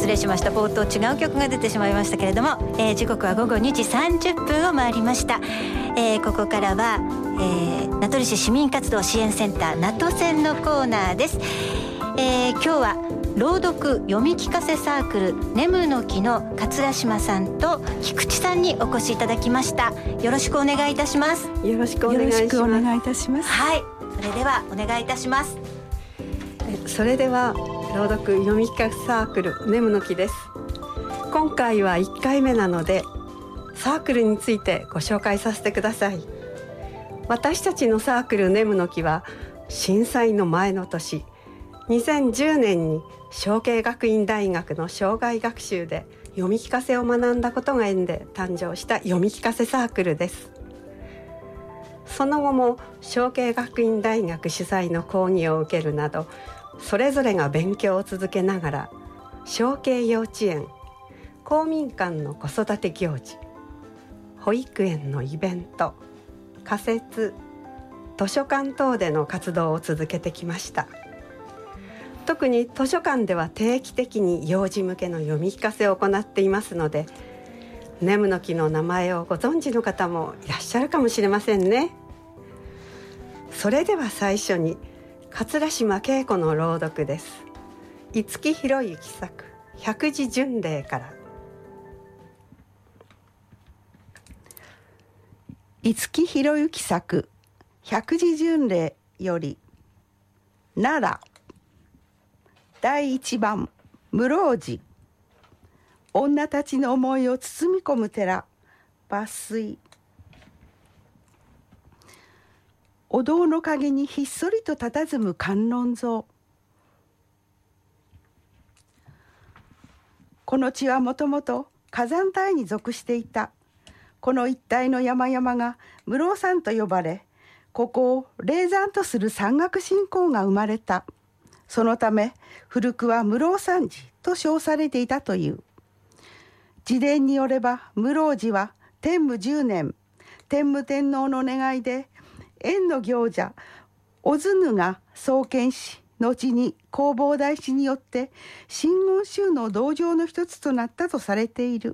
失礼しました。冒頭違う曲が出てしまいましたけれども、時刻は午後2時30分を回りました。ここからは、名取市市民活動支援センター名都センのコーナーです。今日は朗読読み聞かせサークルネムの木の桂島さんと菊池さんにお越しいただきました。よろしくお願いいたします。 よろしくお願いします。よろしくお願いいたします。 はい、それではお願いいたします。 それでは朗読読み聞かせサークルネムの木です。今回は1回目なのでサークルについてご紹介させてください。私たちのサークルネムの木は震災の前の年2010年に承継学院大学の生涯学習で読み聞かせを学んだことが縁で誕生した読み聞かせサークルです。その後も承継学院大学主催の講義を受けるなどそれぞれが勉強を続けながら承継幼稚園、公民館の子育て行事、保育園のイベント、仮設、図書館等での活動を続けてきました。特に図書館では定期的に幼児向けの読み聞かせを行っていますので、ネムの木の名前をご存知の方もいらっしゃるかもしれませんね。それでは最初に桂島恵子の朗読です。五木ひろゆき作百字巡礼から。 五木ひろゆき作百字巡礼より奈良第一番室生寺、女たちの思いを包み込む寺抜粋。お堂の陰にひっそりと佇む観音像。この地はもともと火山帯に属していた。この一帯の山々が室生山と呼ばれ、ここを霊山とする山岳信仰が生まれた。そのため古くは室生山寺と称されていたという。自伝によれば室生寺は天武10年、天武天皇の願いで縁の行者小津が創建し、後に弘法大師によって真言宗の道場の一つとなったとされている。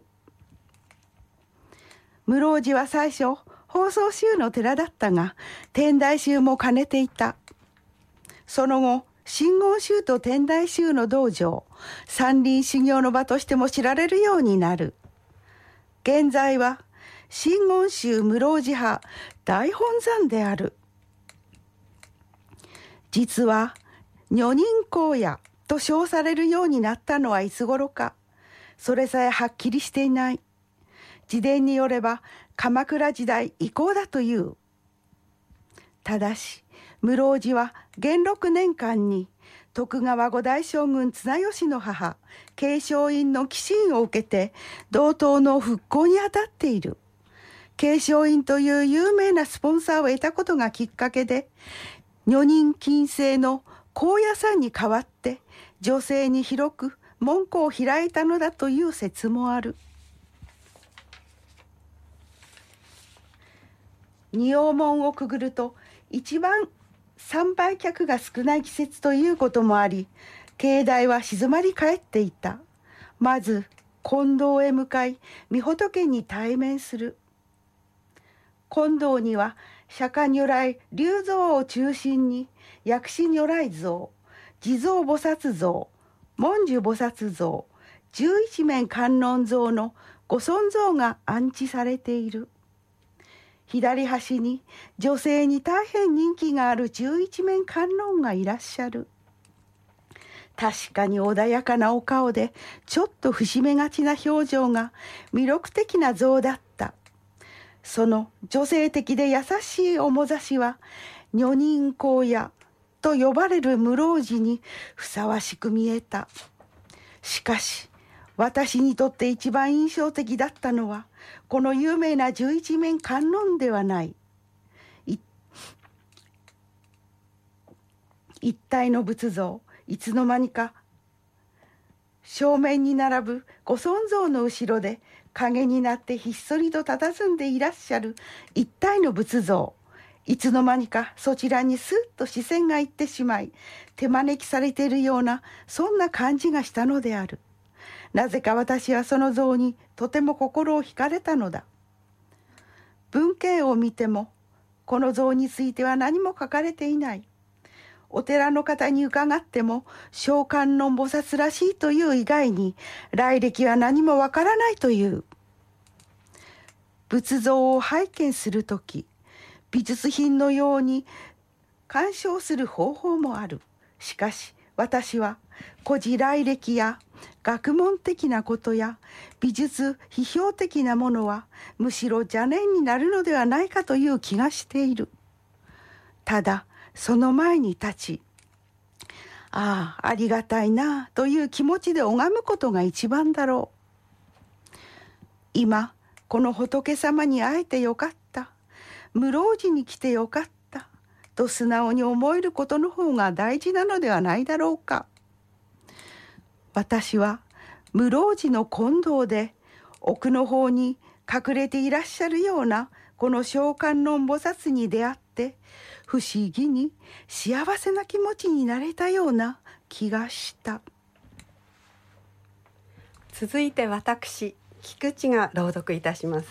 室生寺は最初法相宗の寺だったが、天台宗も兼ねていた。その後真言宗と天台宗の道場、山林修行の場としても知られるようになる。現在は真言宗室生寺派大本山である。実は女人高野と称されるようになったのはいつ頃か、それさえはっきりしていない。自伝によれば鎌倉時代以降だという。ただし室生寺は元禄年間に徳川五代将軍綱吉の母慶祥院の寄進を受けて道東の復興に当たっている。慶祥院という有名なスポンサーを得たことがきっかけで、女人禁制の高野山に代わって女性に広く門戸を開いたのだという説もある。仁王門をくぐると一番参拝客が少ない季節ということもあり、境内は静まり返っていた。まず金堂へ向かい御仏に対面する。金堂には釈迦如来立像を中心に薬師如来像、地蔵菩薩像、文殊菩薩像、十一面観音像のご尊像が安置されている。左端に女性に大変人気がある十一面観音がいらっしゃる。確かに穏やかなお顔でちょっと伏し目がちな表情が魅力的な像だった。その女性的で優しい面差しは女人高野と呼ばれる室生寺にふさわしく見えた。しかし私にとって一番印象的だったのはこの有名な十一面観音ではない。一体の仏像、いつの間にか正面に並ぶご尊像の後ろで影になってひっそりと佇んでいらっしゃる一体の仏像、いつの間にかそちらにスッと視線がいってしまい手招きされているような、そんな感じがしたのである。 なぜか私はその像にとても心を惹かれたのだ。文献を見てもこの像については何も書かれていない。お寺の方に伺っても聖観音菩薩らしいという以外に来歴は何もわからないという。仏像を拝見するとき、美術品のように鑑賞する方法もある。しかし私は古事来歴や学問的なことや美術批評的なものはむしろ邪念になるのではないかという気がしている。ただその前に立ち、ありがたいなという気持ちで拝むことが一番だろう。今この仏様に会えてよかった、室生寺に来てよかったと素直に思えることの方が大事なのではないだろうか。私は室生寺の金堂で奥の方に隠れていらっしゃるようなこの聖観音菩薩に出会って不思議に幸せな気持ちになれたような気がした。 続いて私菊池が朗読いたします。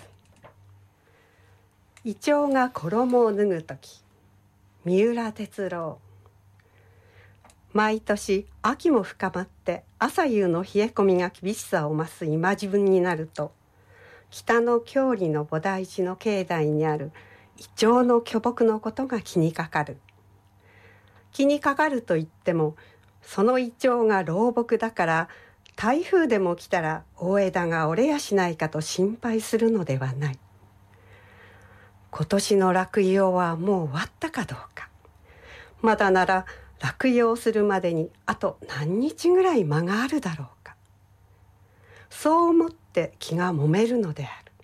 イチョウが衣を脱ぐとき、三浦哲郎。毎年秋も深まって朝夕の冷え込みが厳しさを増す今時分になると、北の郷里の菩提寺の境内にあるイチョウの巨木のことが気にかかる。気にかかるといっても、そのイチョウが老木だから台風でも来たら大枝が折れやしないかと心配するのではない。今年の落葉はもう終わったかどうか。まだなら落葉するまでにあと何日ぐらい間があるだろうか。そう思って気がもめるのである。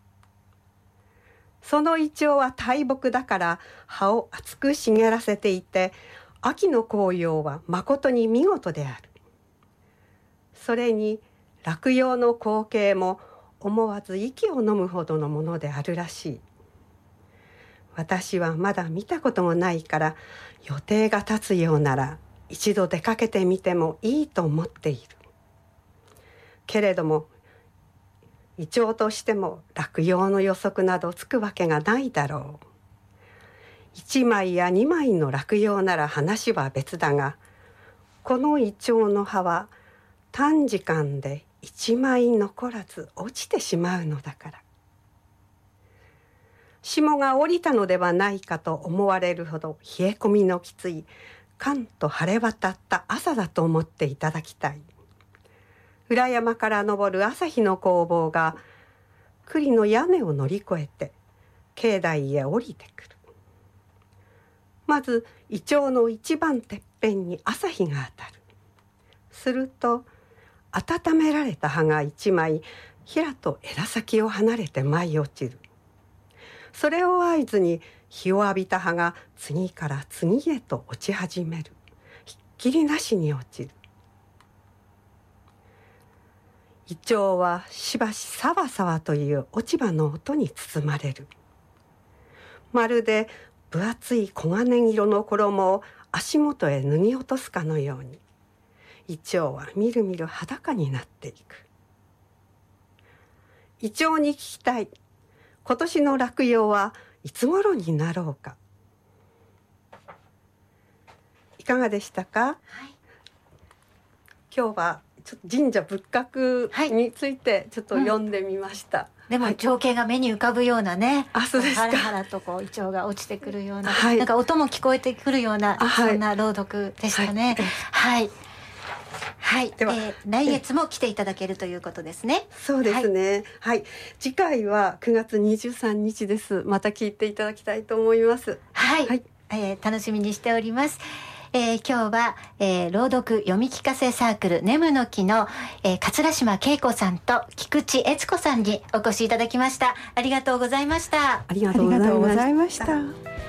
そのイチョウは大木だから葉を厚く茂らせていて、秋の紅葉はまことに見事である。それに落葉の光景も思わず息を飲むほどのものであるらしい。私はまだ見たこともないから、予定が立つようなら一度出かけてみてもいいと思っている。けれどもイチョウとしても落葉の予測などつくわけがないだろう。1枚や2枚の落葉なら話は別だが、このイチョウの葉は短時間で1枚残らず落ちてしまうのだから。霜が降りたのではないかと思われるほど冷え込みのきつい関と晴れ渡った朝だと思っていただきたい。裏山から昇る朝日の光芒が栗の屋根を乗り越えて境内へ降りてくる。まずイチョウの一番てっぺんに朝日が当たる。すると温められた葉が一枚ひらと枝先を離れて舞い落ちる。それを合図に日を浴びた葉が次から次へと落ち始める。ひっきりなしに落ちる。イチョウはしばしさわさわという落ち葉の音に包まれる。まるで分厚い黄金色の衣を足元へ脱ぎ落とすかのように、イチョウはみるみる裸になっていく。イチョウに聞きたい。今年の落葉はいつ頃になろうか。いかがでしたか？はい、今日はちょっと神社仏閣についてちょっと読んでみました。 でも情景が目に浮かぶようなね、 そうですか。 ハラハラとこうイチョウが落ちてくるような、なんか音も聞こえてくるような、そんな朗読でしたね。はい、では、来月も来ていただけるということですね。 そうですね。はい、次回は9月23日です。また聞いていただきたいと思います。 はい、楽しみにしております。今日は、朗読読み聞かせサークルネムの木の、桂島恵子さんと菊池悦子さんにお越しいただきました。ありがとうございました。 ありがとうございました。